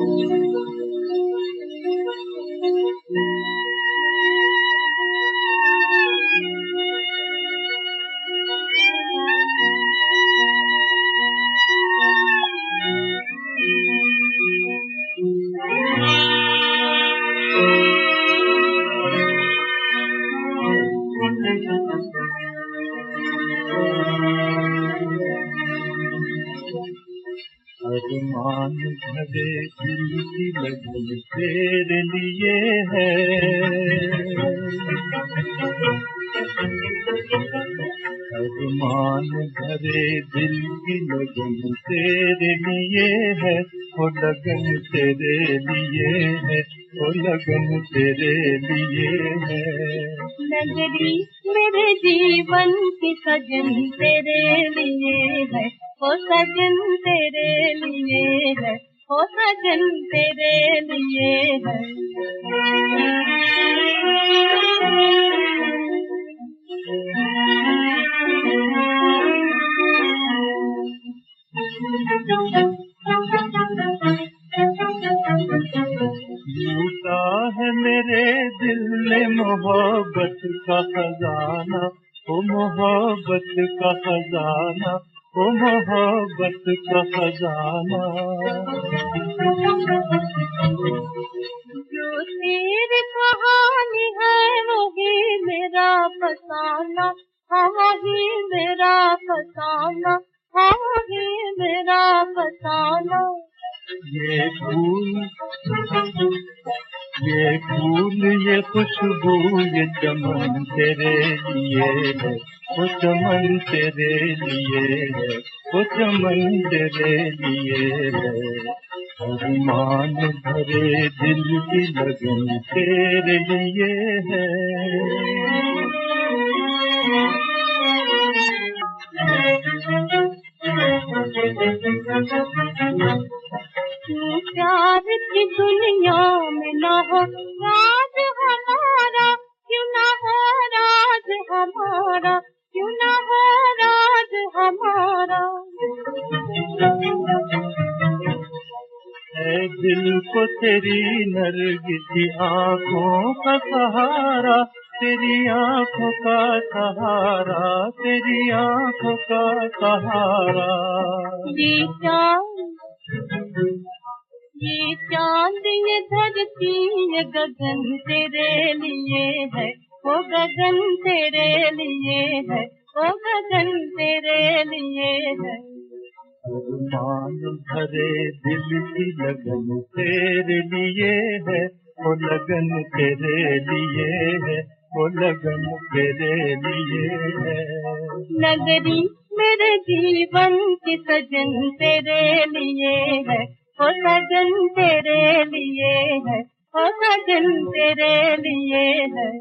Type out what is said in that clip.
अरमान भरे दिल की लगन तेरे लिए है। अरमान भरे दिल की लगन तेरे लिए है। वो लगन तेरे लिए है, वो लगन तेरे लिए है। नगरी मेरे जीवन की सजन तेरे लिए है, वो सजन तेरे लिए है, वो सजन तेरे लिए है। लूटा है मेरे दिल ने मोहब्बत का खजाना, वो मोहब्बत का खजाना, वो मोहब्बत का खजाना। जो तेरी कहानी है वही मेरा फसाना, हाँ वही मेरा फसाना, हाँ वही मेरा फसाना। ये फूल, ये खुशबू, ये चमन तेरे लिए है, वो चमन तेरे लिए है, वो चमन तेरे लिए है। अरमान भरे दिल की लगन तेरे लिए है। प्यार की दुनिया में न हो राज हमारा, क्यों न हो राज हमारा, क्यों न हो राज हमारा। है दिल को तेरी नरगिसी आँखों का सहारा, तेरी आँखों का सहारा, तेरी आँखों का सहारा। ये चांद ये धरती ये गगन तेरे लिए है, वो गगन तेरे लिए है, वो गगन तेरे लिए है। अरमान भरे दिल की लगन तेरे लिए है, वो लगन तेरे लिए है, वो लगन तेरे लिए है। नगरी मेरे जीवन की सजन तेरे लिए है, वो सजन तेरे लिए है, वो सजन तेरे लिए है।